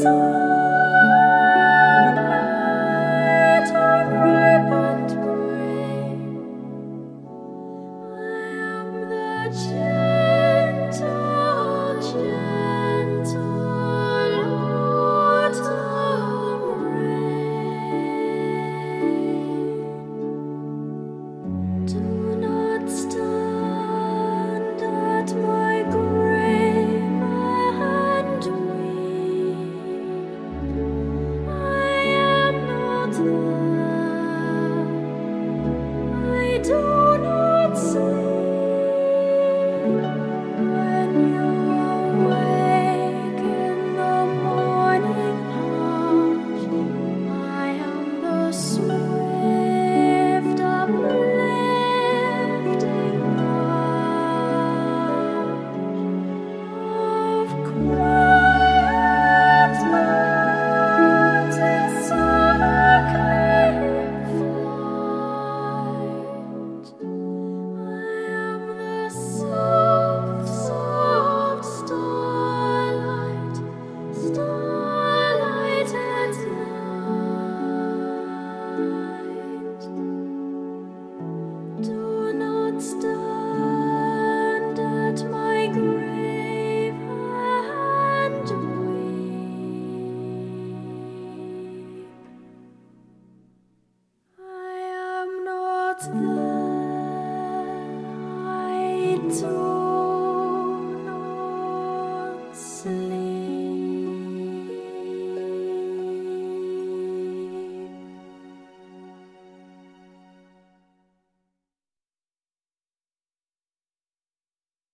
sunlight on ripened grain. I am the gentle, gentle autumn rain. Do not stand at my grave and weep. I am not there. I do not sleep. When you awake in the morning hush, I am the swift uplifting rush of quiet birds in circling flight. I am the soft, soft starlight, starlight at night. Do not stand at my grave and weep. I am not there. I do not sleep.